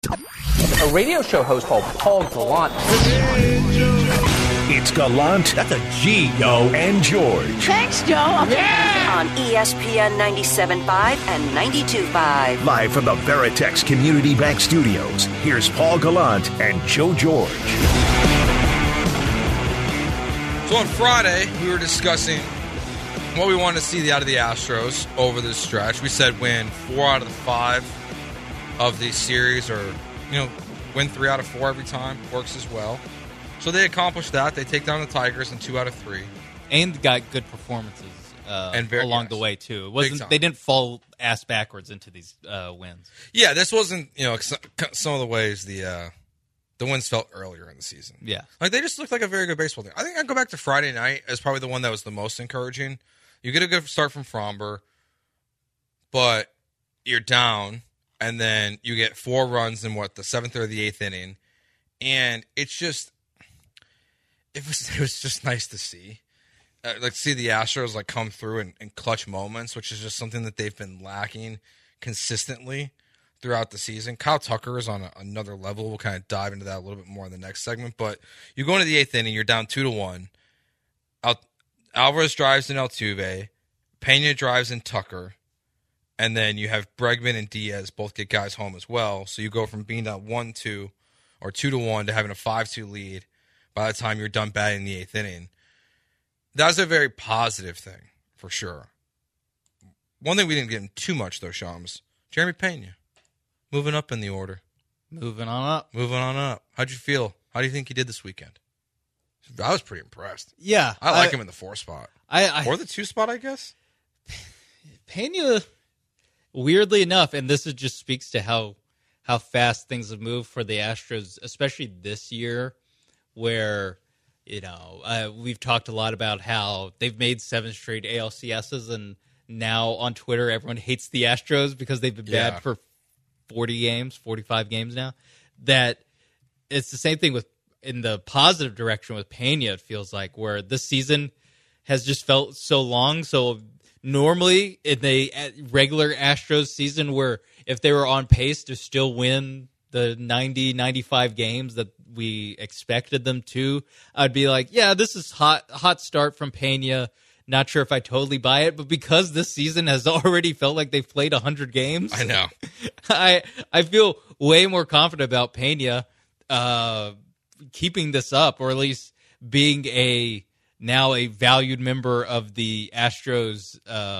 A radio show host called Paul Gallant. It's Gallant. That's a G, yo. And George. Thanks, Joe. Yeah! On ESPN 97.5 and 92.5. Live from the Veritex Community Bank Studios, here's Paul Gallant and Joe George. So on Friday, we were discussing what we wanted to see out of the Astros over this stretch. We said win 4 out of the 5 of these series, or, win 3 out of 4 every time. Works as well. So they accomplished that. They take down the Tigers in 2 out of 3. And got good performances along the way, too. It wasn't they didn't fall ass backwards into these wins. Yeah, this wasn't, some of the ways the wins felt earlier in the season. Yeah. Like, they just looked like a very good baseball team. I think I'd go back to Friday night as probably the one that was the most encouraging. You get a good start from Fromber, but you're down, and then you get 4 runs in, the 7th or the 8th inning, and it's just... It was just nice to see. See the Astros come through in clutch moments, which is just something that they've been lacking consistently throughout the season. Kyle Tucker is on another level. We'll kind of dive into that a little bit more in the next segment. But you go into the 8th inning, you're down 2-1. Alvarez drives in Altuve. Pena drives in Tucker. And then you have Bregman and Diaz both get guys home as well. So you go from being down 1-2 or 2-1 to having a 5-2 lead by the time you're done batting in the 8th inning. That's a very positive thing, for sure. One thing we didn't get in too much, though, Shams, Jeremy Pena, moving up in the order. Moving on up. How'd you feel? How do you think he did this weekend? I was pretty impressed. Yeah. I like him in the 4 spot. Or the 2 spot, I guess. Pena, weirdly enough, and this just speaks to how fast things have moved for the Astros, especially this year, where, we've talked a lot about how they've made 7 straight ALCSs, and now on Twitter everyone hates the Astros because they've been bad for 45 games now. That it's the same thing in the positive direction with Pena, it feels like, where this season has just felt so long. So normally in the regular Astros season, where if they were on pace to still win the 90-95 games that we expected them to, I'd be like, yeah, this is hot start from Pena. Not sure if I totally buy it, but because this season has already felt like they've played 100 games, I know. I feel way more confident about Pena keeping this up, or at least being now a valued member of the Astros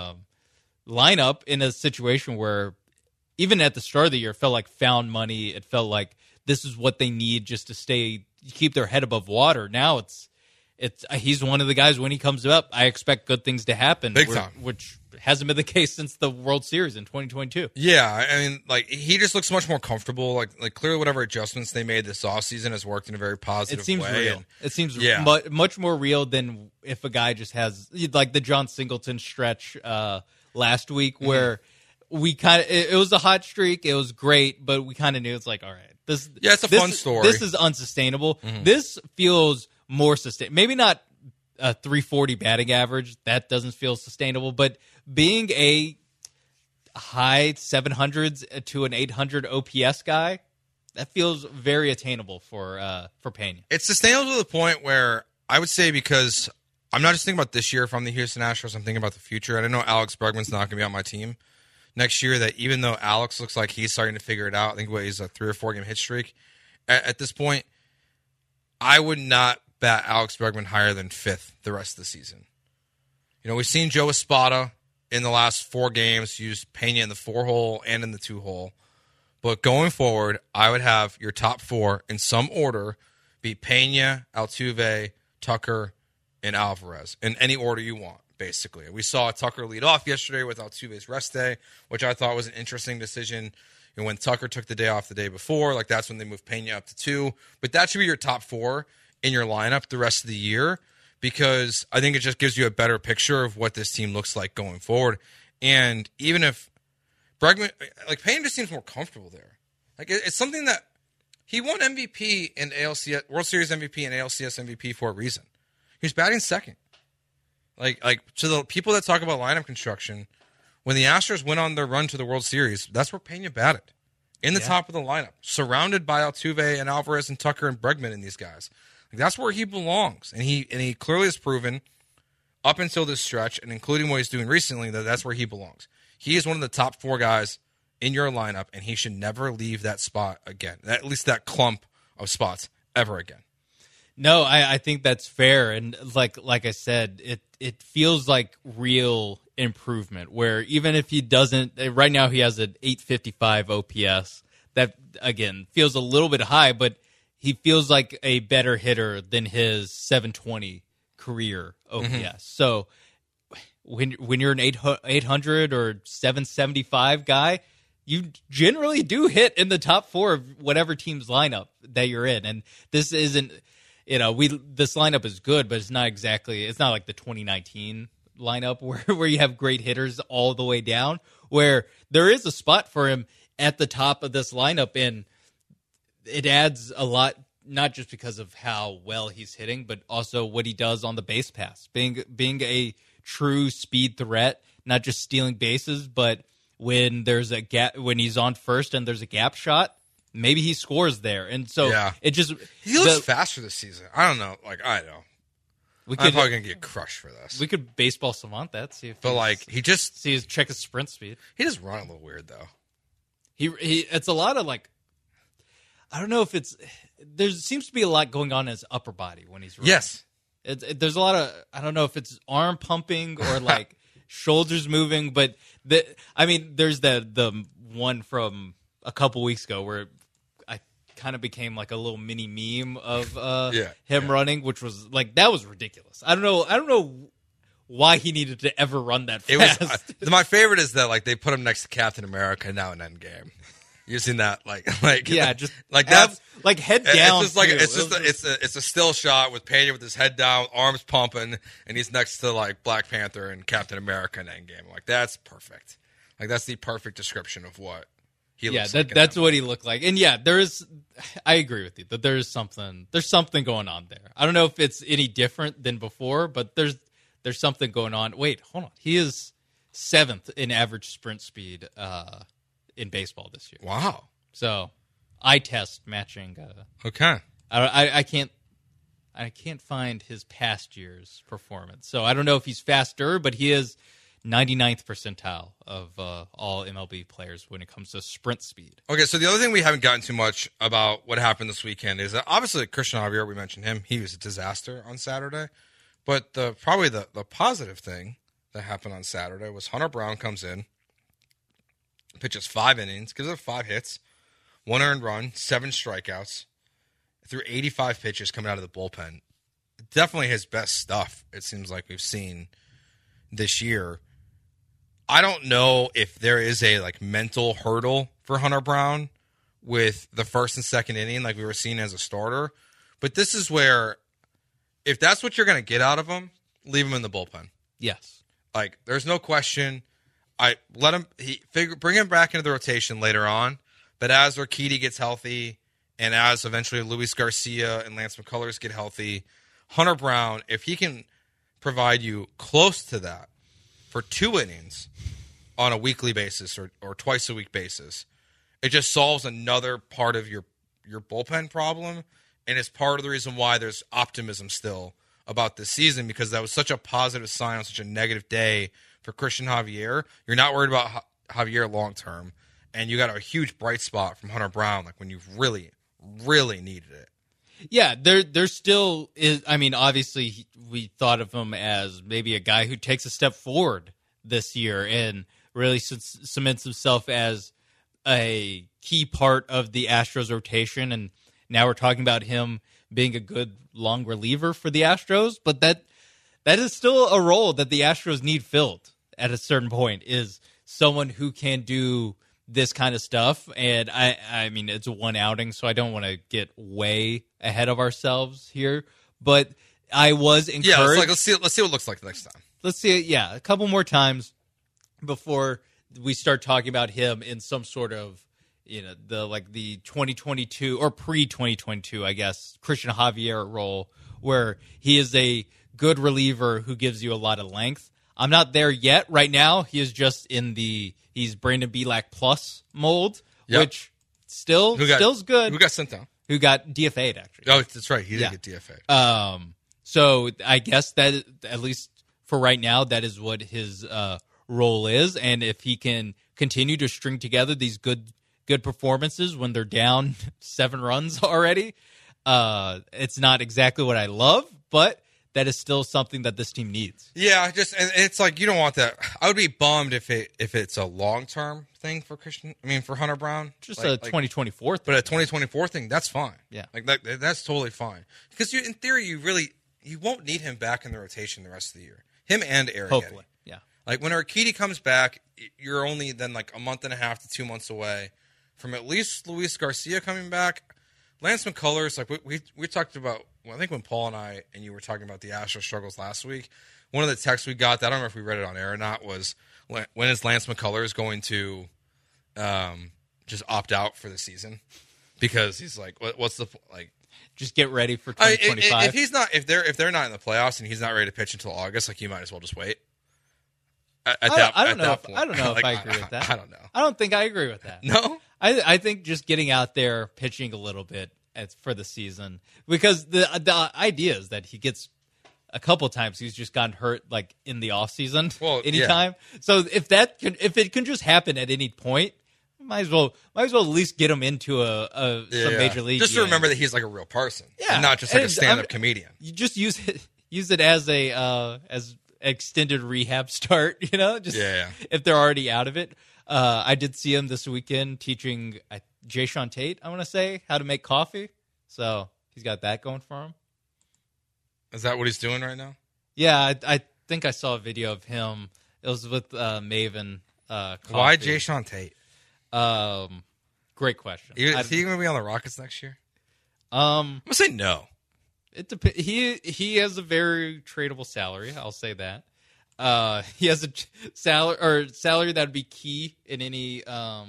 lineup in a situation where even at the start of the year, it felt like found money. It felt like this is what they need just to keep their head above water. Now he's one of the guys, when he comes up, I expect good things to happen. Big time. Which hasn't been the case since the World Series in 2022. Yeah, I mean, he just looks much more comfortable. Like clearly whatever adjustments they made this offseason has worked in a very positive way. It seems real. It seems much more real than if a guy just has, like the John Singleton stretch last week, where we it was a hot streak. It was great, but we kind of knew it's like, all right, it's a fun story. This is unsustainable. This feels more sustainable. Maybe not a 340 batting average. That doesn't feel sustainable, but being a high 700s to an 800 OPS guy, that feels very attainable for Pena. It's sustainable to the point where I would say, because I'm not just thinking about this year from the Houston Astros, I'm thinking about the future. And I know Alex Bregman's not going to be on my team next year, that even though Alex looks like he's starting to figure it out, I think he's a 3 or 4 game hit streak at this point, I would not bat Alex Bregman higher than 5th the rest of the season. We've seen Joe Espada in the last 4 games use Pena in the 4 hole and in the 2 hole. But going forward, I would have your top 4 in some order be Pena, Altuve, Tucker, and Alvarez in any order you want, basically. We saw Tucker lead off yesterday with Altuve's rest day, which I thought was an interesting decision. When Tucker took the day off the day before, that's when they moved Pena up to 2. But that should be your top 4 in your lineup the rest of the year, because I think it just gives you a better picture of what this team looks like going forward. And even if Bregman, Pena just seems more comfortable there. It's something that he won MVP and ALCS, World Series MVP and ALCS MVP for a reason. He's batting second. To the people that talk about lineup construction, when the Astros went on their run to the World Series, that's where Pena batted. in the top of the lineup, surrounded by Altuve and Alvarez and Tucker and Bregman and these guys. Like, that's where he belongs, and he clearly has proven up until this stretch, and including what he's doing recently, that that's where he belongs. He is one of the top 4 guys in your lineup, and he should never leave that spot again, at least that clump of spots ever again. No, I think that's fair, and like I said, it feels like real improvement. Where even if he doesn't, right now he has an 855 OPS. That again feels a little bit high, but he feels like a better hitter than his 720 career OPS. Mm-hmm. So when you're an 800 or 775 guy, you generally do hit in the top 4 of whatever team's lineup that you're in, and this isn't. This lineup is good, but it's not like the 2019 lineup where you have great hitters all the way down, where there is a spot for him at the top of this lineup, and it adds a lot, not just because of how well he's hitting, but also what he does on the base pass, being a true speed threat, not just stealing bases, but when there's a gap, when he's on first and there's a gap shot, maybe he scores there. And so it just... He looks faster this season. I don't know. I know. I'm probably going to get crushed for this. We could baseball savant that. See if check his sprint speed. He just run a little weird, though. It's a lot of I don't know if it's... There seems to be a lot going on in his upper body when he's running. Yes. There's a lot of... I don't know if it's arm pumping or shoulders moving, but there's the one from a couple weeks ago where I kind of became like a little mini meme of him running, which was that was ridiculous. I don't know why he needed to ever run that fast. My favorite is that they put him next to Captain America now in Endgame. You've seen that, just that's head down. It's a still shot with Pena with his head down, arms pumping, and he's next to Black Panther and Captain America in Endgame. That's perfect. That's the perfect description of what he looks like. That's what he looked like. And there is. I agree with you that there's something going on there. I don't know if it's any different than before, but there's something going on. Wait, hold on. He is 7th in average sprint speed in baseball this year. Wow. So, eye test matching. Okay. I can't find his past year's performance. So I don't know if he's faster, but he is 99th percentile of all MLB players when it comes to sprint speed. Okay, so the other thing we haven't gotten too much about what happened this weekend is that obviously Christian Javier, we mentioned him. He was a disaster on Saturday. But probably the positive thing that happened on Saturday was Hunter Brown comes in, pitches 5 innings, gives up 5 hits, 1 earned run, 7 strikeouts, through 85 pitches coming out of the bullpen. Definitely his best stuff, it seems like we've seen this year. I don't know if there is a mental hurdle for Hunter Brown with the first and second inning like we were seeing as a starter. But this is where, if that's what you're going to get out of him, leave him in the bullpen. Yes. There's no question. Bring him back into the rotation later on. But as Urquidy gets healthy, and as eventually Luis Garcia and Lance McCullers get healthy, Hunter Brown, if he can provide you close to that for 2 innings on a weekly basis or twice a week basis, it just solves another part of your bullpen problem, and it's part of the reason why there's optimism still about this season, because that was such a positive sign on such a negative day for Christian Javier. You're not worried about Javier long term, and you got a huge bright spot from Hunter Brown when you really, really needed it. Yeah, there still is. I mean, obviously, we thought of him as maybe a guy who takes a step forward this year and really cements himself as a key part of the Astros rotation. And now we're talking about him being a good long reliever for the Astros. But that is still a role that the Astros need filled at a certain point, is someone who can do this kind of stuff. And I mean, it's one outing, so I don't want to get way ahead of ourselves here. But I was encouraged. Yeah, let's see what it looks like next time. Let's see it, a couple more times before we start talking about him in some sort of, the 2022 or pre-2022, I guess, Christian Javier role, where he is a good reliever who gives you a lot of length. I'm not there yet. Right now, he is just in he's Brandon Bielak plus mold, which Still's good. Who got sent down? Who got DFA'd, actually. Oh, that's right. He did get DFA'd. So I guess that, at least for right now, that is what his role is. And if he can continue to string together these good performances when they're down 7 runs already, it's not exactly what I love, but that is still something that this team needs. Yeah, it's like you don't want that. I would be bummed if it's a long-term thing for for Hunter Brown. Just a 2024 thing. But a 2024 thing, that's fine. Yeah. Like that's totally fine. Because in theory, you won't need him back in the rotation the rest of the year. Him and Arrieta. Hopefully, yeah. Like when Urquidy comes back, you're only then like a month and a half to 2 months away from at least Luis Garcia coming back. Lance McCullers, like we talked about, well, I think when Paul and I and you were talking about the Astros struggles last week, one of the texts we got, I don't know if we read it on air or not, was when is Lance McCullers going to just opt out for the season? Because he's like, what's the like? Just get ready for 2025. If he's not, if they're not in the playoffs and he's not ready to pitch until August, like you might as well just wait. I don't know if I agree with that. I don't know. I don't think I agree with that. No, I think just getting out there, pitching a little bit for the season, because the idea is that he gets a couple times he's just gotten hurt like in the off season, anytime. Yeah. So if it can just happen at any point, might as well at least get him into some major league. Just to remember that he's like a real person, and not just like a stand-up comedian. You just use it as a as extended rehab start, if they're already out of it. I did see him this weekend teaching Jay-Sean Tate, I want to say, how to make coffee. So he's got that going for him. Is that what he's doing right now? Yeah, I think I saw a video of him. It was with Maven. Coffee. Why Jay-Sean Tate? Great question. Is he going to be on the Rockets next year? I'm gonna say no. It depends. He has a very tradable salary. I'll say that. He has a salary that would be key in any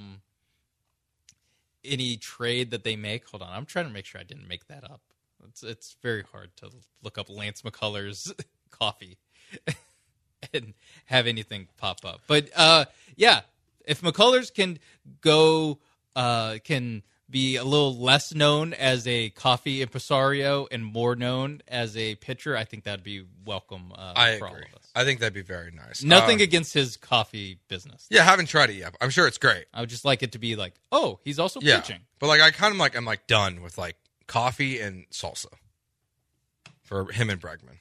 trade that they make. Hold on, I'm trying to make sure I didn't make that up. It's very hard to look up Lance McCullers coffee and have anything pop up. But if McCullers can go, can be a little less known as a coffee impresario and more known as a pitcher, I think that'd be welcome for all of us. I think that'd be very nice. Nothing against his coffee business. Yeah, haven't tried it yet. I'm sure it's great. I would just like it to be like, oh, he's also pitching. But like, I'm like done with like coffee and salsa for him and Bregman.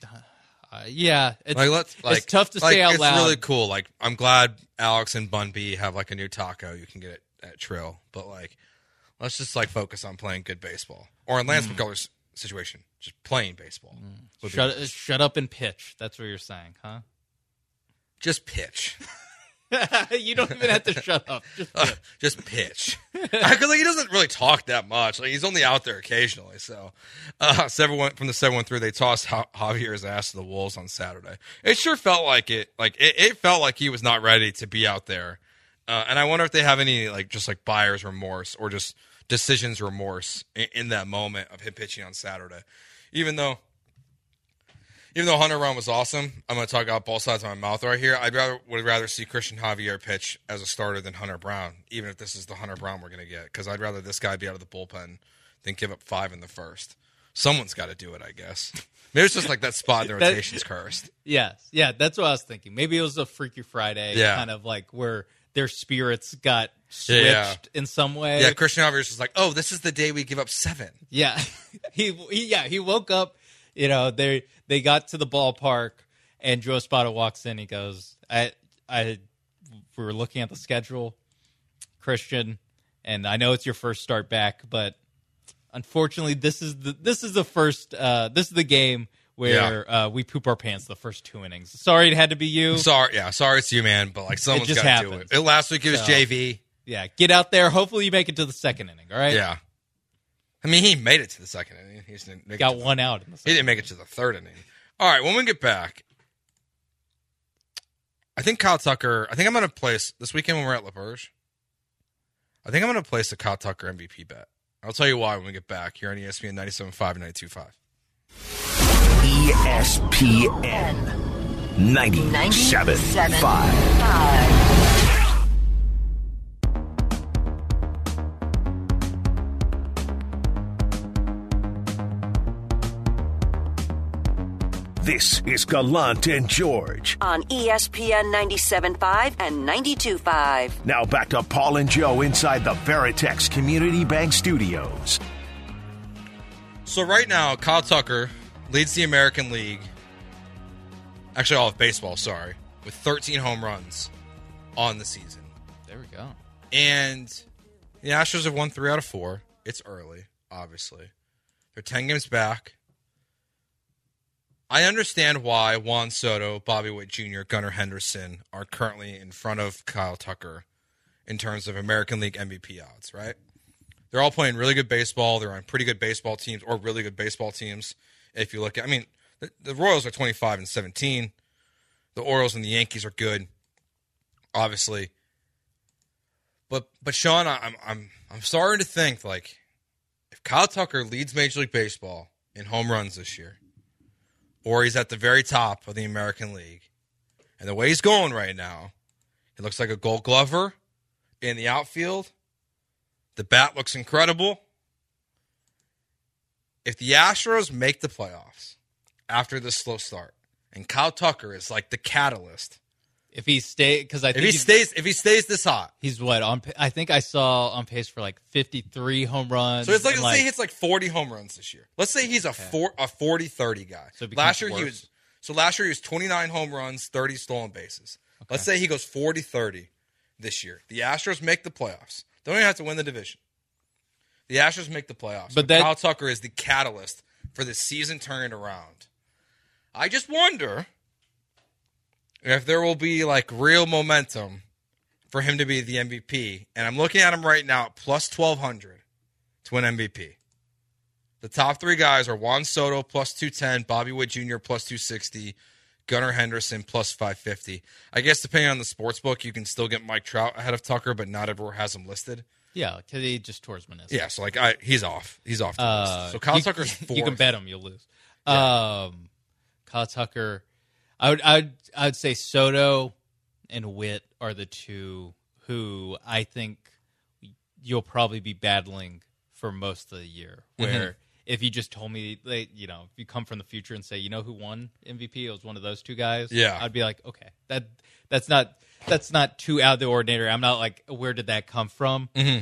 It's tough to say out loud. It's really cool. Like, I'm glad Alex and Bun B have like a new taco. You can get it at Trill, but like, let's just like focus on playing good baseball. Or in Lance McCullers' situation, just playing baseball. Shut up and pitch. That's what you're saying, huh? Just pitch. You don't even have to shut up. Just pitch. Because like, he doesn't really talk that much. Like, he's only out there occasionally. So, from the 713, they tossed Javier's ass to the Wolves on Saturday. It sure felt like it. Like it felt like he was not ready to be out there. And I wonder if they have any like just like buyer's remorse or just decisions remorse in that moment of him pitching on Saturday. Even though Hunter Brown was awesome, I'm going to talk out both sides of my mouth right here. Would rather see Christian Javier pitch as a starter than Hunter Brown, even if this is the Hunter Brown we're going to get, because I'd rather this guy be out of the bullpen than give up 5 in the first. Someone's got to do it, I guess. Maybe it's just like that spot in the rotation's cursed. Yes. Yeah, that's what I was thinking. Maybe it was a Freaky Friday, kind of like where their spirits got switched in some way. Yeah, Christian Javier's just like, oh, this is the day we give up 7. Yeah. He woke up, they got to the ballpark and Joe Espada walks in. He goes, we were looking at the schedule, Christian, and I know it's your first start back, but unfortunately this is the first this is the game where we poop our pants the first 2 innings. Sorry it had to be you. Sorry it's you, man, but like someone's got to do it. Last week it was JV. Yeah, get out there. Hopefully you make it to the second inning, all right? Yeah. I mean, he made it to the second inning. He got one out in the second. He didn't make it to the third inning. All right, when we get back, I think Kyle Tucker, I'm going to place, this weekend when we're at La Berge, I think I'm going to place a Kyle Tucker MVP bet. I'll tell you why when we get back here on ESPN 97.5 and 92.5. ESPN 97.5. This is Gallant and George. On ESPN 97.5 and 92.5. Now back to Paul and Joe inside the Veritex Community Bank Studios. So right now, Kyle Tucker leads the American League, actually all of baseball, sorry, with 13 home runs on the season. There we go. And the Astros have won 3 out of 4. It's early, obviously. They're 10 games back. I understand why Juan Soto, Bobby Witt Jr., Gunnar Henderson are currently in front of Kyle Tucker in terms of American League MVP odds, right? They're all playing really good baseball. They're on pretty good baseball teams or really good baseball teams. If you look at, I mean, the Royals are 25-17. The Orioles and the Yankees are good, obviously. But Sean, I'm starting to think, like, if Kyle Tucker leads Major League Baseball in home runs this year, or he's at the very top of the American League, and the way he's going right now, he looks like a Gold Glover in the outfield. The bat looks incredible. If the Astros make the playoffs after this slow start, and Kyle Tucker is like the catalyst, if he stays, because I think if he stays this hot, he's what on. I think I saw on pace for like 53 home runs. So it's like, let's say he hits like 40 home runs this year. Let's say he's a 40-30 guy. So last year he was 29 home runs, 30 stolen bases. Okay. Let's say he goes 40-30 this year. The Astros make the playoffs. They don't even have to win the division. The Astros make the playoffs. But Kyle Tucker is the catalyst for the season turning around. I just wonder if there will be like real momentum for him to be the MVP. And I'm looking at him right now at plus 1,200 to win MVP. The top 3 guys are Juan Soto plus 210, Bobby Witt Jr. plus 260, Gunnar Henderson plus 550. I guess depending on the sports book, you can still get Mike Trout ahead of Tucker, but not everywhere has him listed. Yeah, because he just tore his meniscus. Yeah, so like he's off. He's off the list. So Kyle Tucker's 4th. You can bet him, you'll lose. Yeah. Kyle Tucker, I would say Soto and Witt are the 2 who I think you'll probably be battling for most of the year. Where if you just told me, like, if you come from the future and say, who won MVP? It was one of those 2 guys. Yeah, I'd be like, okay, that's not too out of the ordinary. I'm not like, where did that come from? Mm-hmm.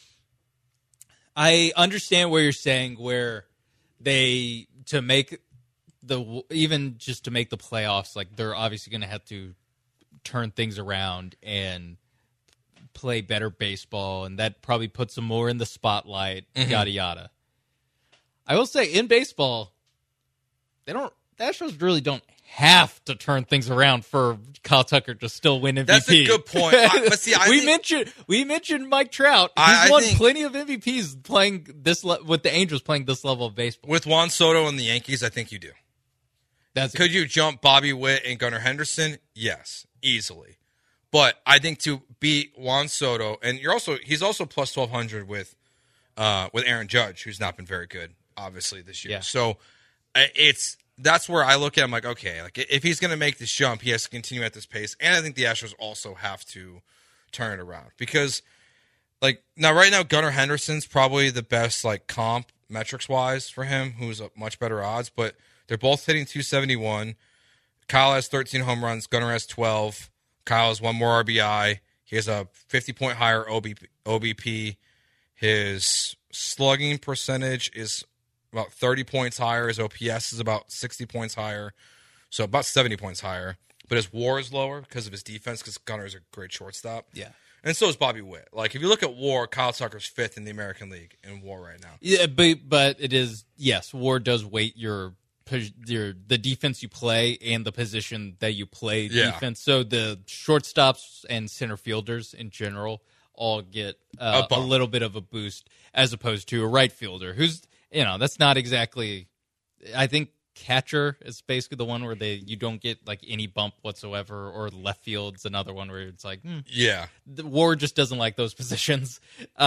I understand where you're saying where to make the playoffs, like they're obviously going to have to turn things around and play better baseball, and that probably puts them more in the spotlight, yada yada. I will say in baseball, the Astros really don't have to turn things around for Kyle Tucker to still win MVP. That's a good point. But see, we mentioned Mike Trout. He's won plenty of MVPs playing with the Angels playing this level of baseball. With Juan Soto and the Yankees, I think you do. Could you jump Bobby Witt and Gunnar Henderson? Yes, easily. But I think to beat Juan Soto, and he's also plus 1,200 with Aaron Judge, who's not been very good, obviously, this year. Yeah. So that's where I look at him like, okay, like if he's going to make this jump, he has to continue at this pace. And I think the Astros also have to turn it around because, like, right now, Gunnar Henderson's probably the best, like, comp metrics-wise for him, who's a much better odds. But they're both hitting 271. Kyle has 13 home runs. Gunnar has 12. Kyle has 1 more RBI. He has a 50-point higher OBP. His slugging percentage is about 30 points higher. His OPS is about 60 points higher, so about 70 points higher. But his WAR is lower because of his defense, because Gunnar is a great shortstop. Yeah. And so is Bobby Witt. Like, if you look at WAR, Kyle Tucker's 5th in the American League in WAR right now. Yeah, but it is, yes, WAR does weight the defense you play and the position that you play defense. So the shortstops and center fielders in general all get a little bit of a boost as opposed to a right fielder who's, that's not exactly, I think catcher is basically the one where you don't get like any bump whatsoever, or left field's another one where it's like, the WAR just doesn't like those positions.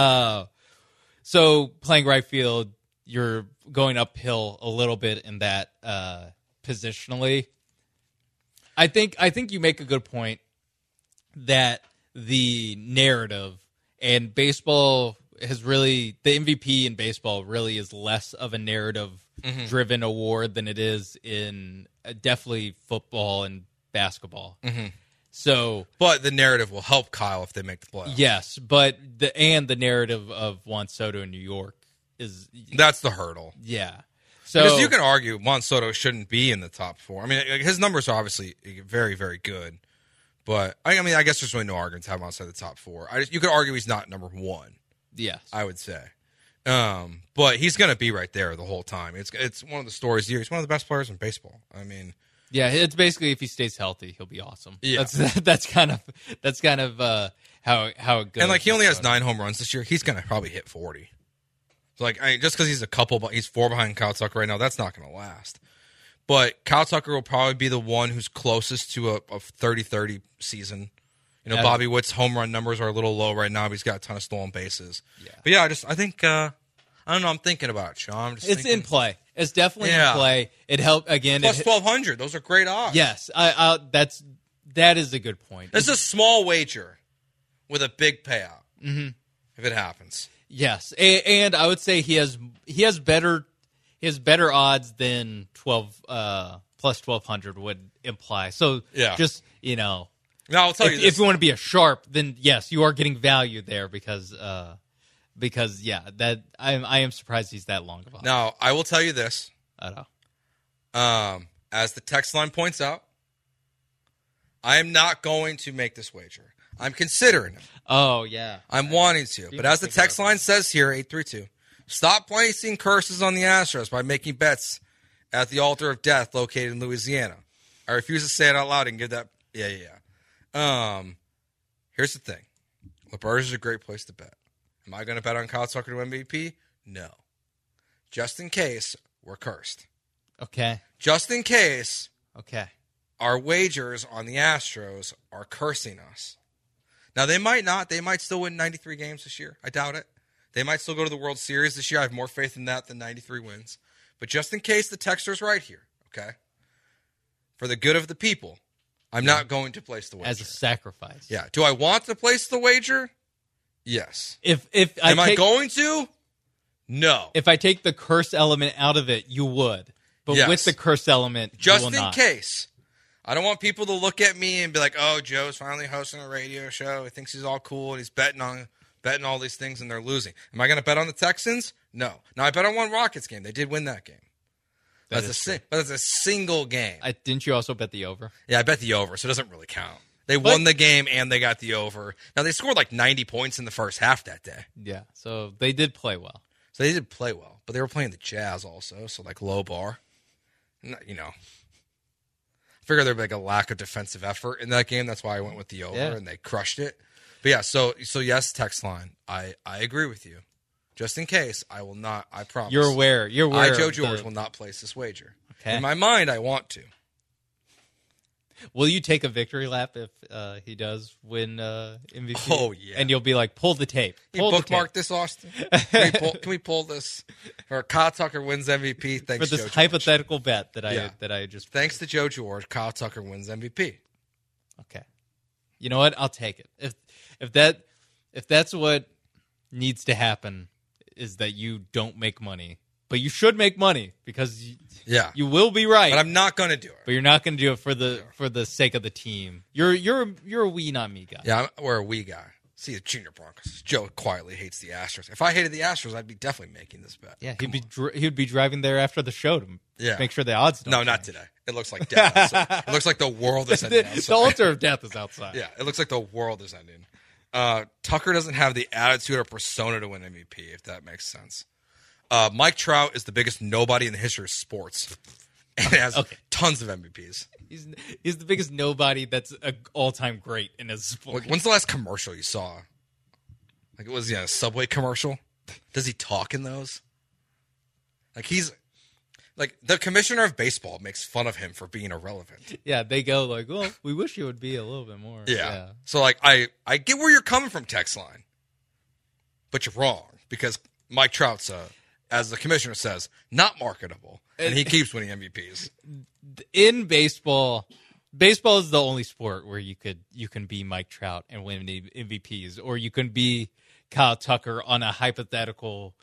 So playing right field, you're going uphill a little bit in that positionally. I think you make a good point that the narrative and baseball, has really the MVP in baseball really is less of a narrative driven award than it is in definitely football and basketball. So, but the narrative will help Kyle if they make the playoffs. Yes, but the narrative of Juan Soto in New York that's the hurdle. Yeah. So because you can argue Juan Soto shouldn't be in the top 4. I mean, his numbers are obviously very, very good. But, I mean, I guess there's really no argument to have him outside the top 4. You could argue he's not number 1. Yes. I would say. But he's going to be right there the whole time. It's one of the stories of the year. He's one of the best players in baseball. I mean. Yeah, it's basically if he stays healthy, he'll be awesome. Yeah. That's kind of how it goes. And, like, he only has 9 home runs this year. He's going to probably hit 40. So, like, just because he's 4 behind Kyle Tucker right now, that's not going to last. But Kyle Tucker will probably be the one who's closest to a 30-30 season. You know, Bobby Witt's home run numbers are a little low right now, but he's got a ton of stolen bases. Yeah. But yeah, I think I don't know. I'm thinking about it, Sean. It's in play. It's definitely in play. It helped again. Plus 1,200. Those are great odds. Yes, that is a good point. It's a small wager with a big payout if it happens. Yes, and I would say he has better odds than 12 plus 1,200 would imply. So just Now I'll tell you this. If you want to be a sharp, then yes, you are getting value there because that I am surprised he's that long of a. Now I will tell you this. I know. As the text line points out, I am not going to make this wager. I'm considering it. Oh yeah, I'm wanting to, but as the text line says here, 832, stop placing curses on the Astros by making bets at the altar of death located in Louisiana. I refuse to say it out loud and give that. Yeah. Here's the thing. LeBurge is a great place to bet. Am I going to bet on Kyle Tucker to MVP? No. Just in case, we're cursed. Okay. Just in case. Okay. Our wagers on the Astros are cursing us. Now, they might not. They might still win 93 games this year. I doubt it. They might still go to the World Series this year. I have more faith in that than 93 wins. But just in case the texter's right here, okay? For the good of the people, I'm not going to place the wager. As a sacrifice. Yeah. Do I want to place the wager? Yes. Am I going to? No. If I take the curse element out of it, you would. But with the curse element, just you will not. in case. I don't want people to look at me and be like, "Oh, Joe's finally hosting a radio show. He thinks he's all cool and he's betting all these things and they're losing." Am I going to bet on the Texans? No. Now I bet on one Rockets game. They did win that game. But it's a single game. Didn't you also bet the over? Yeah, I bet the over, so it doesn't really count. They won the game and they got the over. Now they scored like 90 points in the first half that day. Yeah, so they did play well. So they did play well, but they were playing the Jazz also, so like low bar. You know. I figured there'd be like a lack of defensive effort in that game. That's why I went with the over, and they crushed it. But yeah, so yes, text line. I agree with you. Just in case, I will not. I promise. You're aware. I, Joe George, will not place this wager. Okay. In my mind, I want to. Will you take a victory lap if he does win MVP? Oh, yeah. And you'll be like, pull the tape. Can you bookmark this, Austin? Can we pull this? Or Kyle Tucker wins MVP. Thanks, for this Joe hypothetical bet that I just. Thanks to Joe George, Kyle Tucker wins MVP. Okay. You know what? I'll take it. If that's what needs to happen, is that you don't make money. But you should make money because you will be right. But I'm not going to do it. But you're not going to do it for the sake of the team. You're a we, not me guy. Yeah, we're a we guy. See the Junior Broncos. Joe quietly hates the Astros. If I hated the Astros, I'd be definitely making this bet. Yeah, he'd be driving there after the show to make sure the odds don't change. Not today. It looks like death. It looks like the world is ending. The altar of death is outside. Yeah, it looks like the world is ending. Tucker doesn't have the attitude or persona to win MVP, if that makes sense. Mike Trout is the biggest nobody in the history of sports and has tons of MVPs. He's the biggest nobody that's an all-time great in his sport. Like, when's the last commercial you saw? Like, it was a Subway commercial? Does he talk in those? Like, he's... Like, the commissioner of baseball makes fun of him for being irrelevant. Yeah, they go like, well, we wish you would be a little bit more. Yeah. So, like, I get where you're coming from, text line. But you're wrong, because Mike Trout's, as the commissioner says, not marketable. And he keeps winning MVPs. In baseball is the only sport where you can be Mike Trout and win the MVPs, or you can be Kyle Tucker on a hypothetical,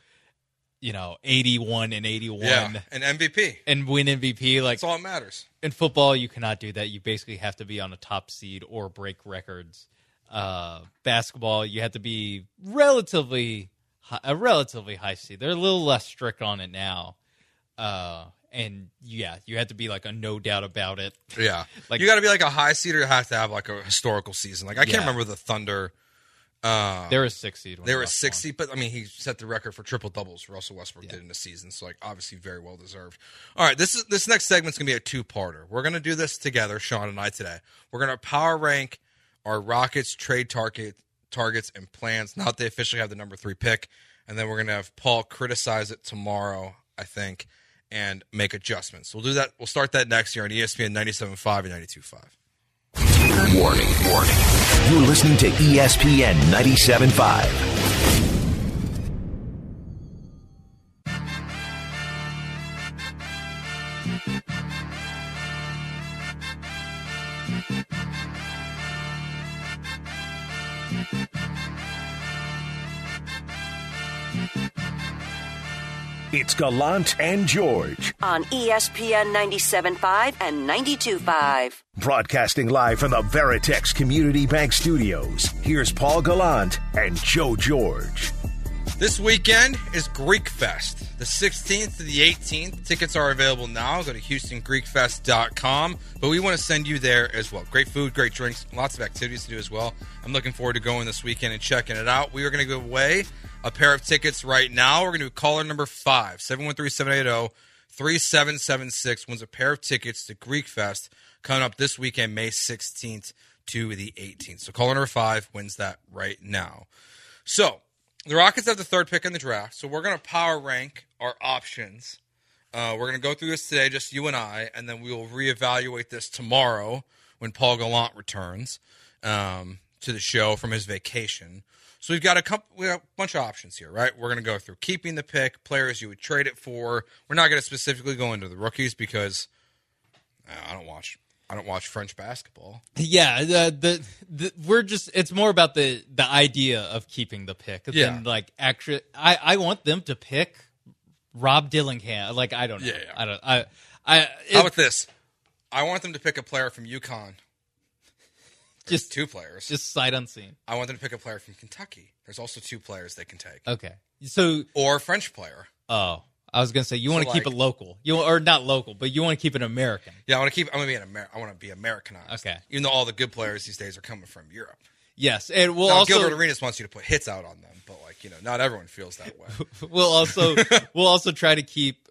81 and 81 an MVP. and win MVP. Like, That's all that matters. in football, you cannot do that. You basically have to be on a top seed or break records. Basketball, you have to be a relatively high seed. They're a little less strict on it now. And you have to be like a no doubt about it. Yeah. Like- you got to be like a high seed, or you have to have like a historical season. Like I can't remember the Thunder. They were a 6 seed. They were a 6 seed, but I mean, he set the record for triple doubles Russell Westbrook did in a season. So like, obviously, very well deserved. All right, this next segment's gonna be a 2-parter. We're gonna do this together, Sean and I today. We're gonna power rank our Rockets trade targets and plans. Now that they officially have the number 3 pick, and then we're gonna have Paul criticize it tomorrow, I think, and make adjustments. We'll do that. We'll start that next year on ESPN 97.5 and 92.5. Warning. You're listening to ESPN 97.5. It's Gallant and George, on ESPN 97.5 and 92.5. broadcasting live from the Veritex Community Bank Studios. Here's Paul Gallant and Joe George. This weekend is Greek Fest, the 16th to the 18th. Tickets are available now. Go to HoustonGreekFest.com. But we want to send you there as well. Great food, great drinks, lots of activities to do as well. I'm looking forward to going this weekend and checking it out. We are going to give away a pair of tickets right now. We're going to do caller number 5, 713-780-3776, wins a pair of tickets to Greek Fest coming up this weekend, May 16th to the 18th. So caller number 5 wins that right now. So the Rockets have the 3rd pick in the draft, so we're going to power rank our options. We're going to go through this today, just you and I, and then we will reevaluate this tomorrow when Paul Gallant returns to the show from his vacation. So we have a bunch of options here, right? We're going to go through keeping the pick, players you would trade it for. We're not going to specifically go into the rookies because I don't watch French basketball. Yeah, it's more about the idea of keeping the pick than like actually. I want them to pick Rob Dillingham. Like I don't know. Yeah. How about this? I want them to pick a player from UConn. Just 2 players. Just sight unseen. I want them to pick a player from Kentucky. There's also 2 players they can take. Okay. So or a French player. Oh, I was gonna say you want to keep it local. Or not local, but you want to keep it American. Yeah, I want to be Americanized. Okay. Even though all the good players these days are coming from Europe. Yes, and we'll also Gilbert Arenas wants you to put hits out on them, but not everyone feels that way. we'll also try to keep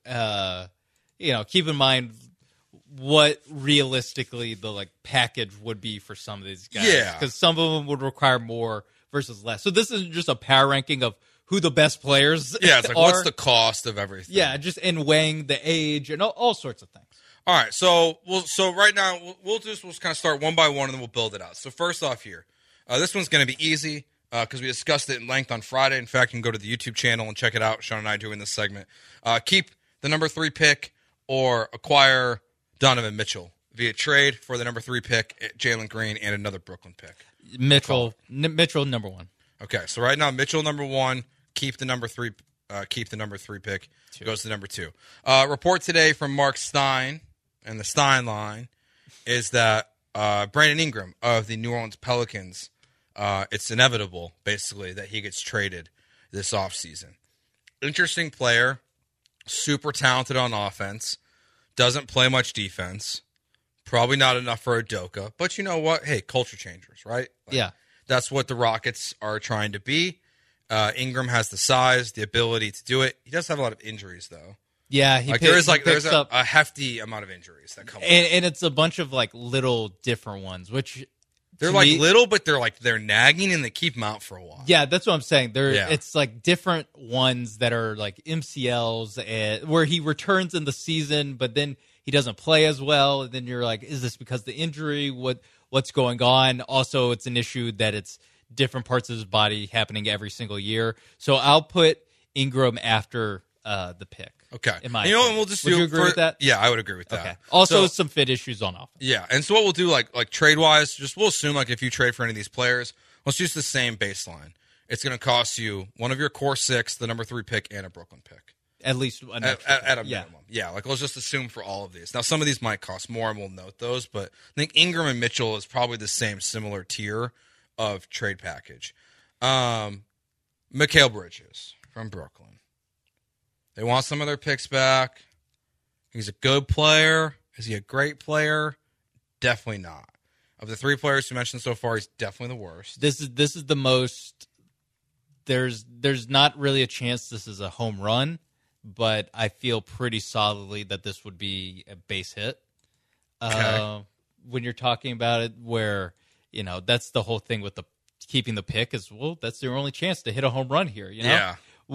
keep in mind what realistically the package would be for some of these guys. Yeah, because some of them would require more versus less. So this isn't just a power ranking of who the best players. Yeah, it's are. What's the cost of everything? Yeah, just in weighing the age and all sorts of things. All right, so right now we'll kind of start one by one and then we'll build it out. So first off here, this one's going to be easy because we discussed it in length on Friday. In fact, you can go to the YouTube channel and check it out. Sean and I doing this segment. Keep the number 3 pick or acquire Donovan Mitchell via trade for the number 3 pick, Jalen Green, and another Brooklyn pick. Mitchell number 1. Okay, so right now Mitchell number 1, keep the number 3 pick, goes to number 2. Report today from Mark Stein and the Stein line is that Brandon Ingram of the New Orleans Pelicans, it's inevitable basically that he gets traded this offseason. Interesting player, super talented on offense. Doesn't play much defense. Probably not enough for Udoka. But you know what? Hey, culture changers, right? Yeah. That's what the Rockets are trying to be. Ingram has the size, the ability to do it. He does have a lot of injuries, though. Yeah. There's a hefty amount of injuries that come up. And it's a bunch of little different ones, which they're little, but they're nagging and they keep them out for a while. Yeah, that's what I'm saying. It's different ones that are MCLs where he returns in the season, but then he doesn't play as well. And then you're like, is this because of the injury? What's going on? Also, it's an issue that it's different parts of his body happening every single year. So I'll put Ingram after the pick. Okay. And we'll just would you agree with that? Yeah, I would agree with that. Okay. Also, some fit issues on offense. Yeah, and so what we'll do, like trade wise, we'll assume if you trade for any of these players, let's use the same baseline. it's going to cost you one of your core 6, the number 3 pick, and a Brooklyn pick. At least at a minimum. Yeah, like let's just assume for all of these. Now, some of these might cost more, and we'll note those, but I think Ingram and Mitchell is probably the similar tier of trade package. Mikal Bridges from Brooklyn. They want some of their picks back. He's a good player. Is he a great player? Definitely not. Of the 3 players you mentioned so far, he's definitely the worst. This is the most. There's not really a chance this is a home run, but I feel pretty solidly that this would be a base hit. Okay. When you're talking about it, where that's the whole thing with the keeping the pick is, well, that's their only chance to hit a home run here. Yeah.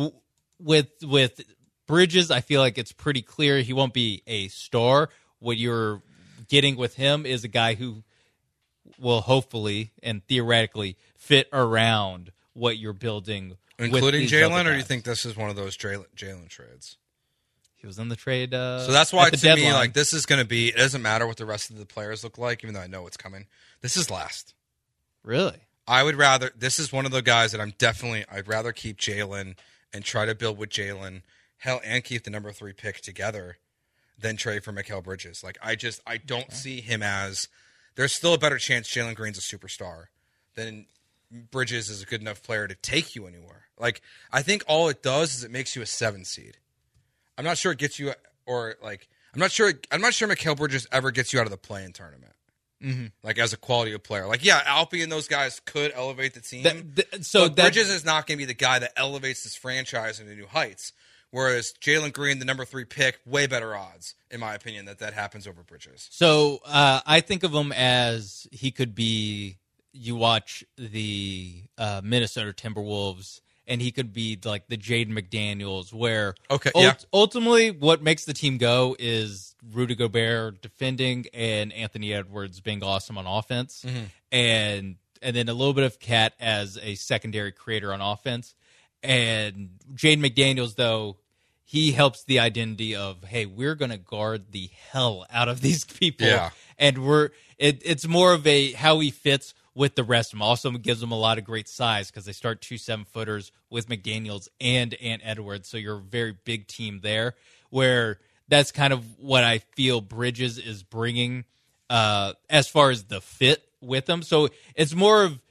With Bridges, I feel like it's pretty clear he won't be a star. What you're getting with him is a guy who will hopefully and theoretically fit around what you're building. Including Jalen, or do you think this is one of those Jalen trades? He was in the trade. So that's why, to deadline. me, like this is going to be. It doesn't matter what the rest of the players look like, even though I know it's coming. This is last. Really? I would rather. This is one of the guys that I'd rather keep Jalen and try to build with Jalen, hell, and keep the number 3 pick together than trade for Mikal Bridges. Like I don't see him as. There's still a better chance Jalen Green's a superstar than Bridges is a good enough player to take you anywhere. Like, I think all it does is it makes you a 7 seed. I'm not sure it gets you, or like, I'm not sure Mikal Bridges ever gets you out of the play-in tournament. Mm-hmm. Like, as a quality of player. Like, yeah, Alpi and those guys could elevate the team. But Bridges is not going to be the guy that elevates this franchise into new heights. Whereas Jalen Green, the number 3 pick, way better odds, in my opinion, that happens over Bridges. So I think of him as he could be. You watch the Minnesota Timberwolves, and he could be like the Jaden McDaniels, where ultimately what makes the team go is Rudy Gobert defending and Anthony Edwards being awesome on offense, and then a little bit of Cat as a secondary creator on offense. And Jaden McDaniels, though, he helps the identity of, hey, we're going to guard the hell out of these people. Yeah. And it's more of a how he fits with the rest of them. Also gives them a lot of great size because they start 2 7-footers with McDaniels and Ant Edwards. So you're a very big team there, where that's kind of what I feel Bridges is bringing as far as the fit with them. So it's more of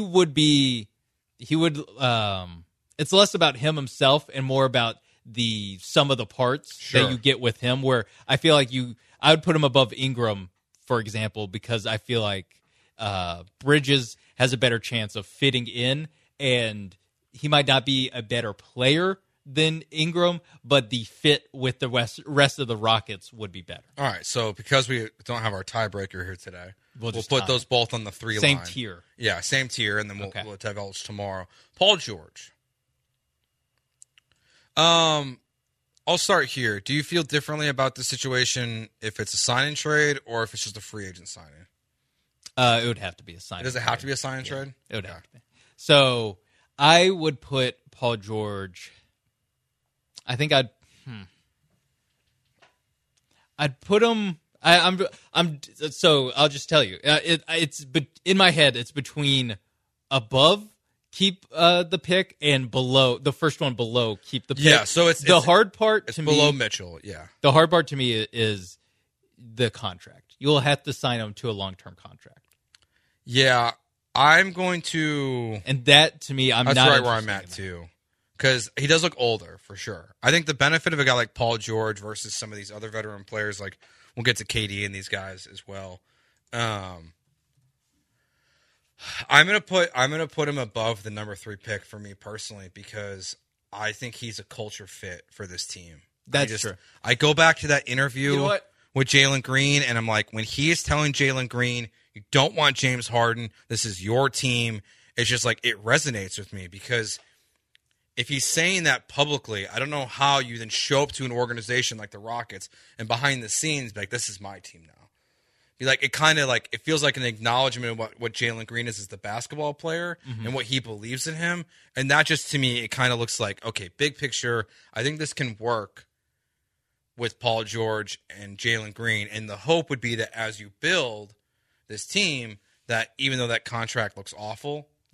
it's less about him himself and more about the sum of the parts that you get with him, where I feel like I would put him above Ingram, for example, because I feel like Bridges has a better chance of fitting in, and he might not be a better player than Ingram, but the fit with the rest of the Rockets would be better. All right, so because we don't have our tiebreaker here today, we'll put those both on the 3 same line. tier. Yeah, same tier, and then we'll divulge tomorrow. Paul George. I'll start here. Do you feel differently about the situation if it's a sign-in trade or if it's just a free agent signing? It would have to be a sign-in. Does it have to be a sign-in trade? It would have to be. So I would put Paul George. I think I'd put him. So I'll just tell you. It's in my head. It's between above, keep the pick, and below, the first one below, keep the pick. Yeah. So it's hard part to me. Below Mitchell. Yeah. The hard part to me is the contract. You'll have to sign him to a long-term contract. Yeah, I'm going to. And that, to me, That's right where I'm at, too. Because he does look older, for sure. I think the benefit of a guy like Paul George versus some of these other veteran players, like we'll get to KD and these guys as well. I'm gonna put him above the number 3 pick for me personally, because I think he's a culture fit for this team. That's true. I go back to that interview You know what? with Jalen Green, and I'm like, when he is telling Jalen Green, you don't want James Harden, this is your team, it's just like, it resonates with me, because if he's saying that publicly, I don't know how you then show up to an organization like the Rockets and behind the scenes be like, this is my team now. Be like, it kind of like, it feels like an acknowledgement of what Jalen Green is as the basketball player and what he believes in him. And that just, to me, it kind of looks like, okay, big picture, I think this can work with Paul George and Jalen Green. And the hope would be that as you build this team, that even though that contract looks awful,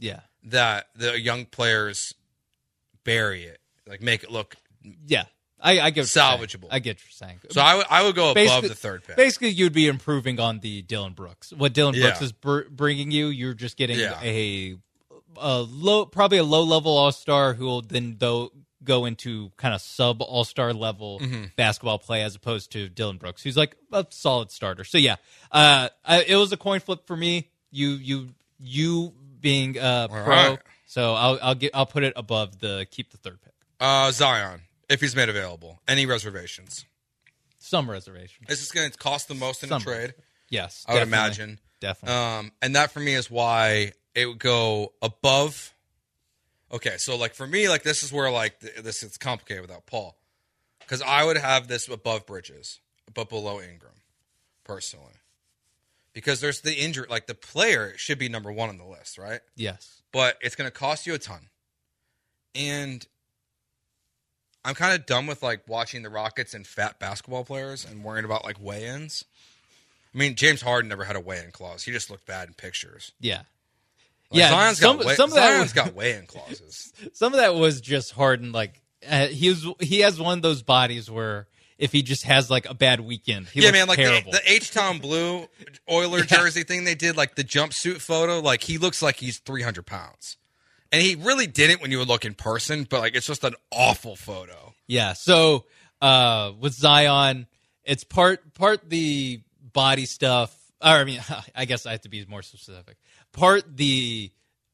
that the young players bury it, like make it look Yeah. I get what you're saying. salvageable. I get what you're saying. So I would go above the third pick. Basically, you'd be improving on the Dylan Brooks. What Dylan Brooks is bringing you, you're just getting a low, probably a low-level all-star who will then go into kind of sub-all-star level basketball play as opposed to Dylan Brooks, who's like a solid starter. So yeah, it was a coin flip for me. You being pro, right. so I'll put it above keep the third pick. Zion, if he's made available. Any reservations? Some reservations. Is this going to cost the most in a trade? Yes, I would imagine. Definitely. And that for me is why it would go above. Okay, so like for me, like this is where like this is complicated without Paul, because I would have this above Bridges, but below Ingram, personally, because there's the injury. Like the player should be number one on the list, right? Yes, but it's going to cost you a ton, and I'm kind of done with like watching the Rockets and fat basketball players and worrying about like weigh-ins. I mean, James Harden never had a weigh-in clause. He just looked bad in pictures. Yeah. Like Zion's got weigh-in clauses. Some of that was just Harden. Like he has one of those bodies where if he just has like a bad weekend, he looks like terrible. the H-Town Blue Oiler jersey thing they did, like the jumpsuit photo, like he looks like he's 300 pounds. And he really didn't when you would look in person, but like it's just an awful photo. Yeah. So with Zion, it's part the body stuff. Or I mean, I guess I have to be more specific. Part the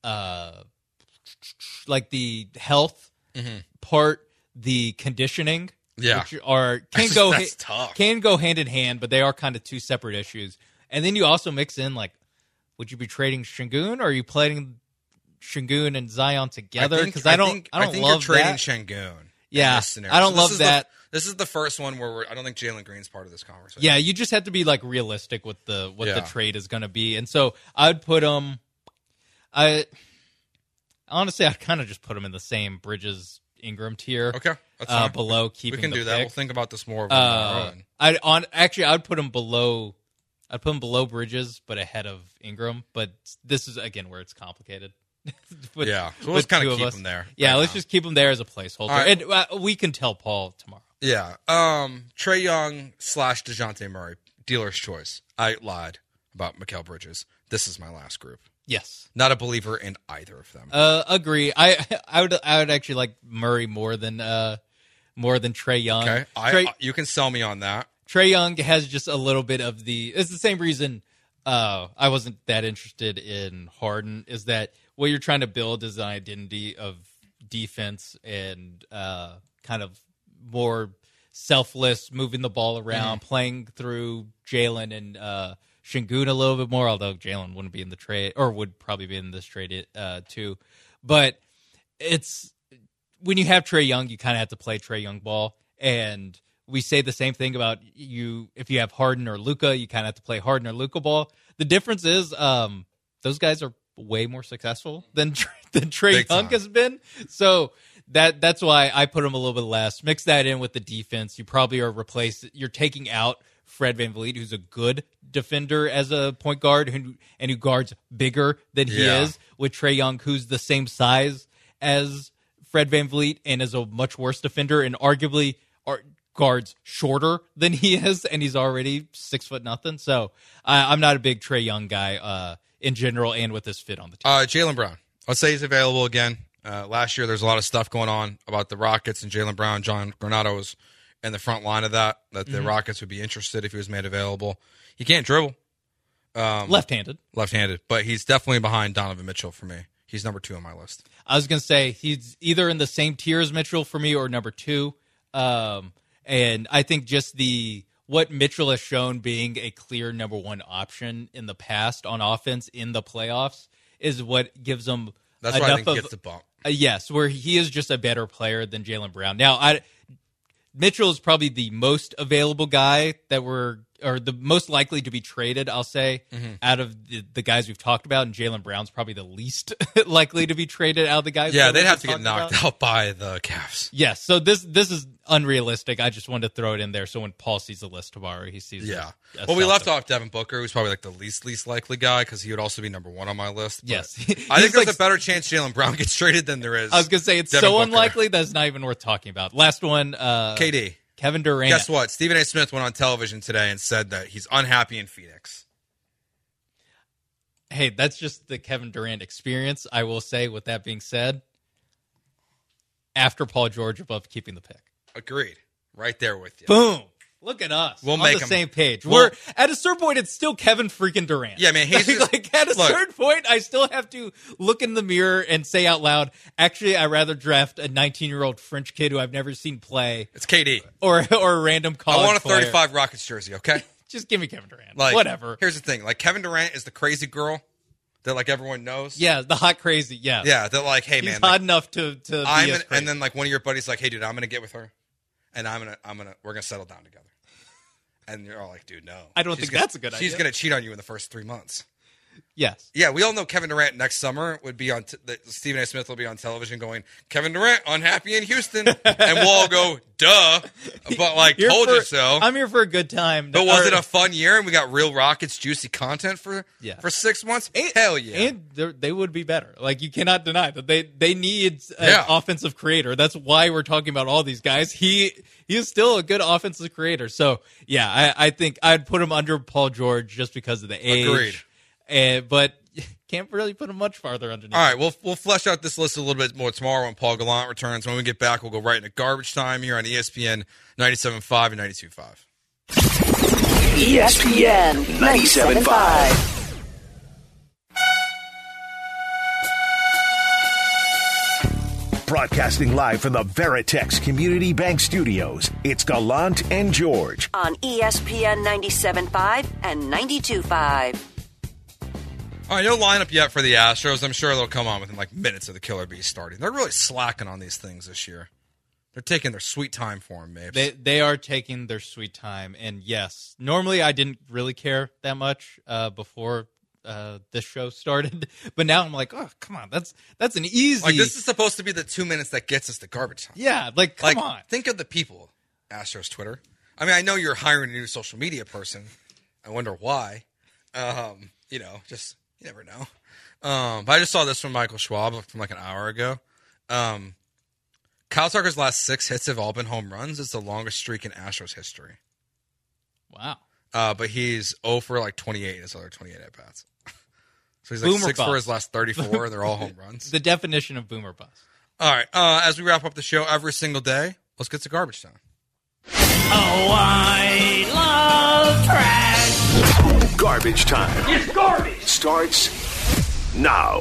like the health, part the conditioning. Yeah, which can go hand in hand, but they are kind of two separate issues. And then you also mix in like, would you be trading Şengün, or are you playing Şengün and Zion together? Because I think love you're trading Şengün. Yeah, I don't love that. This is the first one where I don't think Jalen Green's part of this conversation. Yeah, you just have to be like realistic with the trade is going to be, and so I'd put him. Honestly, I'd kind of just put him in the same Bridges Ingram tier. Okay, that's fine. Below keeping. We can do that. Pick. We'll think about this more. I'd put him below. I'd put him below Bridges, but ahead of Ingram. But this is again where it's complicated. So let's kind of keep him there. Yeah, let's just keep him there as a placeholder, right. And we can tell Paul tomorrow. Yeah, Trae Young / DeJounte Murray, dealer's choice. I lied about Mikal Bridges. This is my last group. Yes, not a believer in either of them. Agree. I would actually like Murray more than Trae Young. Okay, you can sell me on that. Trae Young has just a little bit of it's the same reason I wasn't that interested in Harden, is that what you're trying to build is an identity of defense and kind of more selfless, moving the ball around, playing through Jalen and Şengün a little bit more, although Jalen wouldn't be in the trade, or would probably be in this trade too. But it's when you have Trae Young, you kind of have to play Trae Young ball, and we say the same thing about you. If you have Harden or Luka, you kind of have to play Harden or Luka ball. The difference is those guys are way more successful than Trae Young has been. So that's why I put him a little bit less. Mix that in with the defense. You probably are you're taking out Fred VanVleet, who's a good defender as a point guard who guards bigger than he is, with Trae Young, who's the same size as Fred VanVleet and is a much worse defender and arguably guards shorter than he is, and he's already 6'0". So I'm not a big Trae Young guy in general, and with this fit on the team. Jaylen Brown. Let's say he's available again. Last year, there's a lot of stuff going on about the Rockets and Jaylen Brown. John Granato was in the front line of that the Rockets would be interested if he was made available. He can't dribble. Left-handed, but he's definitely behind Donovan Mitchell for me. He's number 2 on my list. I was going to say he's either in the same tier as Mitchell for me or number 2. And I think just what Mitchell has shown being a clear number 1 option in the past on offense in the playoffs is what gives him That's enough why I think he gets the bump. Yes, where he is just a better player than Jaylen Brown. Now, Mitchell is probably the most available guy that we're or the most likely to be traded, I'll say, out of the guys we've talked about, and Jaylen Brown's probably the least likely to be traded out of the guys. Yeah, that they'd we've have to been get talking knocked about. out by the Cavs. Yes, so this is unrealistic. I just wanted to throw it in there so when Paul sees the list tomorrow, he sees. Yeah. a Well, we left Celtic. off Devin Booker, who's probably like the least likely guy because he would also be number 1 on my list. But Yes. I He's think there's like- a better chance Jaylen Brown gets traded than there is. I was gonna say it's Devin so Booker. unlikely that's not even worth talking about. Last one, KD. Kevin Durant. Guess what? Stephen A. Smith went on television today and said that he's unhappy in Phoenix. Hey, that's just the Kevin Durant experience. I will say, with that being said, after Paul George above keeping the pick. Agreed. Right there with you. Boom. Look at us. We'll on make the him- same page. we'll- We're at a certain point, it's still Kevin freaking Durant. Yeah, man, he's just- like at a look. certain point, I still have to look in the mirror and say out loud, actually, I'd rather draft a 19-year-old French kid who I've never seen play It's KD. or a random college I want a player. 35 Rockets jersey, okay? Just give me Kevin Durant. Like, Whatever. Here's the thing. Like, Kevin Durant is the crazy girl that, like, everyone knows. Yeah, the hot crazy. Yeah. Yeah, they're like, hey, He's man. hot Like, enough to be as crazy. and then, like, one of your buddies like, hey, dude, I'm going to get with her. And we're going to settle down together. And you're all like, dude, no. I don't think that's a good She's idea. going to cheat on you in the first 3 months. Yes. Yeah, we all know Kevin Durant next summer would be on. Stephen A. Smith will be on television going, Kevin Durant unhappy in Houston, and we'll all go, duh. But like, Here told for- you so. I'm here for a good time. But was Or- it a fun year? And we got real Rockets juicy content for 6 months. Hell yeah! And they would be better. Like, you cannot deny that they need an Yeah. offensive creator. That's why we're talking about all these guys. He is still a good offensive creator. So yeah, I think I'd put him under Paul George just because of the age. Agreed. But can't really put him much farther underneath. All right, we'll flesh out this list a little bit more tomorrow when Paul Gallant returns. When we get back, we'll go right into garbage time here on ESPN 97.5 and 92.5. ESPN 97.5. Broadcasting live from the Veritex Community Bank Studios, it's Gallant and George. On ESPN 97.5 and 92.5. All right, no lineup yet for the Astros. I'm sure they'll come on within like minutes of the Killer Bees starting. They're really slacking on these things this year. They're taking their sweet time for them, Mapes. They are taking their sweet time. And yes, normally I didn't really care that much before this show started, but now I'm like, oh, come on, that's an easy. Like, this is supposed to be the 2 minutes that gets us to garbage time. Yeah, like, come on. Think of the people, Astros Twitter. I mean, I know you're hiring a new social media person. I wonder why. Just you never know. But I just saw this from Michael Schwab from like an hour ago. Kyle Tucker's last 6 hits have all been home runs. It's the longest streak in Astros history. Wow. But he's 0 for like 28 in his other 28 at bats. So he's like Boomer 6 for bust. his last 34, and they're all home runs. The definition of boomer bust. All right. As we wrap up the show every single day, let's get to garbage time. Oh, I love trash. Garbage time It's garbage. starts now.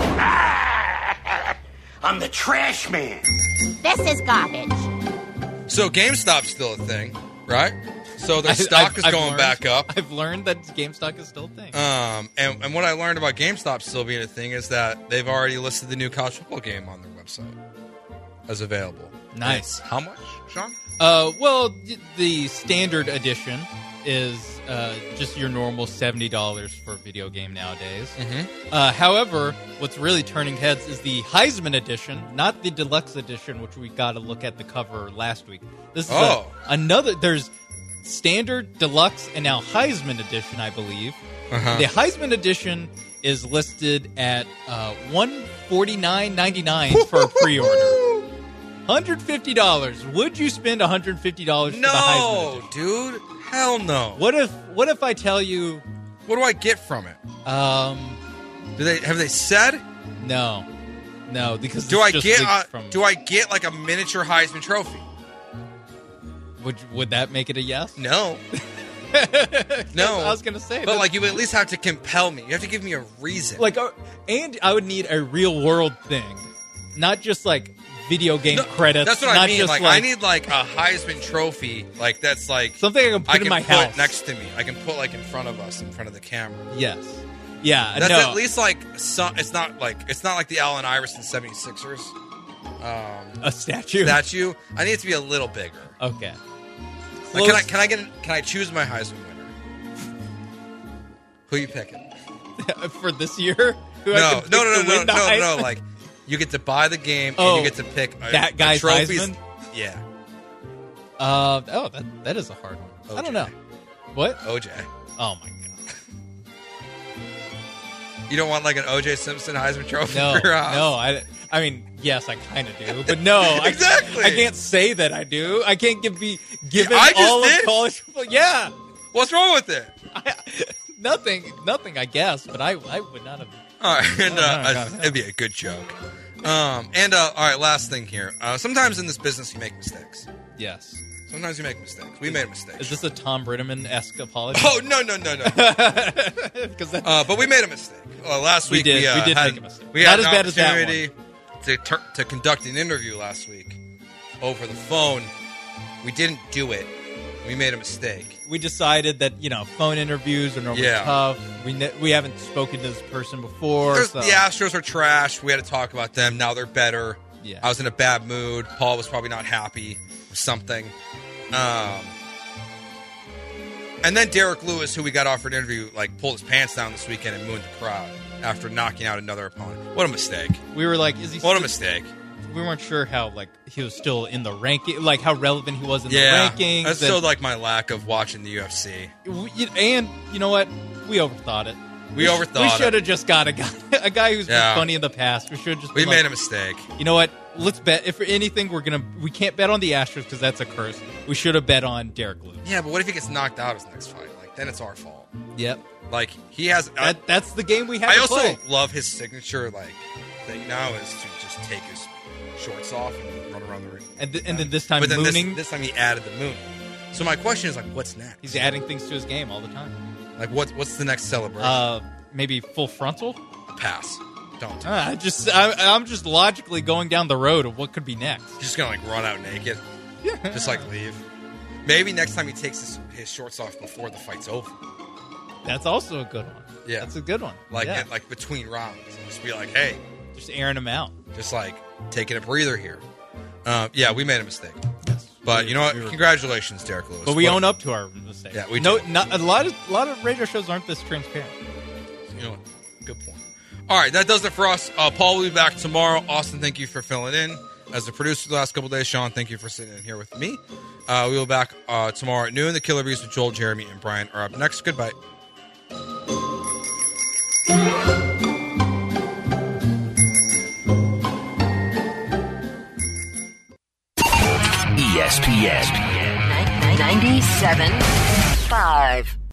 I'm the trash man. This is garbage. So GameStop's still a thing, right? So their stock is I've going learned- back up. I've learned that GameStop is still a thing. And what I learned about GameStop still being a thing is that they've already listed the new college football game on their website as available. Nice. How much, Sean? Well, the standard edition is just your normal $70 for a video game nowadays. However, what's really turning heads is the Heisman edition, not the deluxe edition, which we got to look at the cover last week. This is another. There's standard, deluxe, and now Heisman edition, I believe. The Heisman edition is listed at $149.99 for a pre-order. $150. Would you spend $150 for the Heisman No, edition? dude. Hell no. What if I tell you? What do I get from it? Have they said? No, because Do it's I just get leaked from. do I get like a miniature Heisman Trophy? Would that make it a yes? No. No. I was gonna say, But like you at least have to compel me. You have to give me a reason. and I would need a real world thing, not just like video game No, credits. That's what not I mean. Just Like I need like a Heisman Trophy. Like that's like something I can put in my put house next to me. I can put like in front of us, in front of the camera. Yes. Yeah. That's no. at least like some. It's not like the Allen Iverson 76ers a statue. statue. I need it to be a little bigger. Okay. Like, Close. can I choose my Heisman winner? Who you picking? For this year? Who I No. can pick to win the Heisman? Like, you get to buy the game Oh, and you get to pick that guy's trophies. Heisman? Yeah. That is a hard one. I OJ. don't know. What? OJ. Oh my god. You don't want like an OJ Simpson Heisman Trophy No, for your house? no. I mean, yes, I kind of do, but no, Exactly. I can't say that I do. I can't be given I just all did. of college football. Yeah, What's wrong with it? nothing. I guess, but I would not have. All right, and God. it'd be a good joke. All right, last thing here. Sometimes in this business you make mistakes. Yes. Sometimes you make mistakes. We made a mistake. Is this a Tom Britterman-esque apology? Oh no! Because But we made a mistake. Last week we did had, make a mistake. We Not had as an bad as that opportunity to conduct an interview last week over the phone. We didn't do it. We made a mistake. we decided that phone interviews are normally Yeah. tough. We haven't spoken to this person before. So. The Astros are trash. We had to talk about them. Now they're better. Yeah. I was in a bad mood. Paul was probably not happy with something. And then Derek Lewis, who we got offered an interview, pulled his pants down this weekend and mooned the crowd after knocking out another opponent. What a mistake. We were like, is he? What a mistake. We weren't sure how he was still in the ranking, how relevant he was in Yeah. the rankings. That's still my lack of watching the UFC. And you know what? We overthought it. We overthought We it. should have just got a guy who's Yeah. been funny in the past. We should have just. We been made like, a mistake. You know what? Let's bet. If for anything, we can't bet on the Astros because that's a curse. We should have bet on Derek Lewis. Yeah, but what if he gets knocked out his next fight? Then it's our fault. Yep. He has. That's the game we have I to also play. love his signature thing now is to just take his shorts off and run around the ring. And then this time But then mooning. this time he added the moon. So my question is what's next? He's adding things to his game all the time. What's the next celebration? Maybe full frontal. Pass. Don't. I'm just logically going down the road of what could be next. He's just gonna run out naked. Just leave. Maybe next time he takes his shorts off before the fight's over. That's also a good one. Yeah. That's a good one. Yeah. Between rounds. And just be like, hey, Just airing them out. just taking a breather here. Yeah, we made a mistake. Yes. But you know what? Congratulations, Derek Lewis. But we What- own up to our mistakes. Yeah, we no, do. not a lot of radio shows aren't this transparent. You know what? Good point. All right, that does it for us. Paul will be back tomorrow. Austin, thank you for filling in as the producer the last couple days. Sean, thank you for sitting in here with me. We will be back tomorrow at noon. The Killer Bees with Joel, Jeremy, and Brian are up next. Goodbye. ESPN. 97.5.